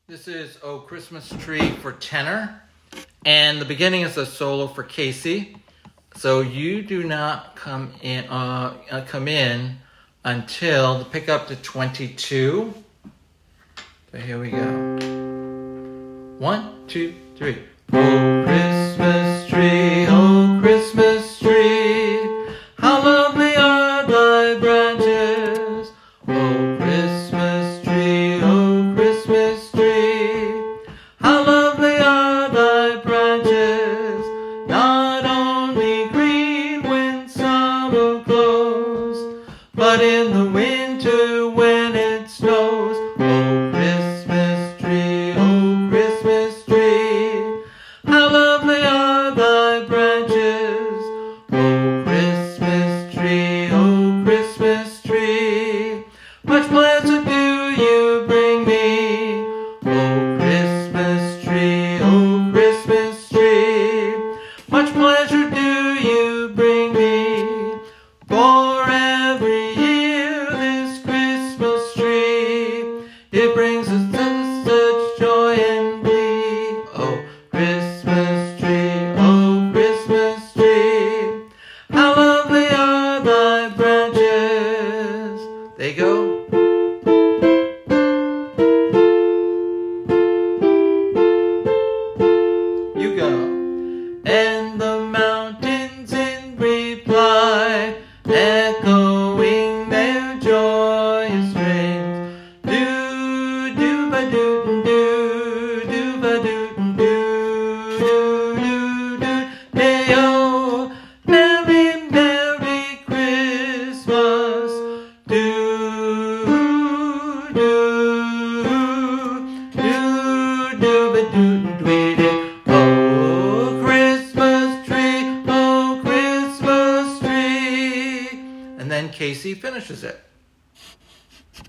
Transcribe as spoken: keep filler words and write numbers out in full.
This is Oh Christmas Tree for tenor, and the beginning is a solo for Casey. So you do not come in uh, uh, come in until the pick up to twenty-two. So here we go. One, two, three. Oh Christmas tree, oh Christmas tree, how lovely are thy branches. Oh Christmas tree, oh Christmas tree, how lovely are thy branches. Not only green when summer blows, but in the winter when it snows. Oh Christmas tree, oh Christmas tree, how lovely are thy branches. Oh Christmas tree, oh Christmas tree, much pleasure do you bring me. Oh Christmas tree, oh Christmas tree, much pleasure do you bring me. For every year this Christmas tree, it brings us such joy and glee. Oh Christmas tree, oh Christmas tree, how lovely are thy branches. There you go. You go. And the mountains in reply, echoing their joyous strains. Do do ba do do do ba do do do do do. Hey oh, merry merry Christmas. Do do do do ba do do do. Oh Christmas tree, oh Christmas tree. And then Casey finishes it.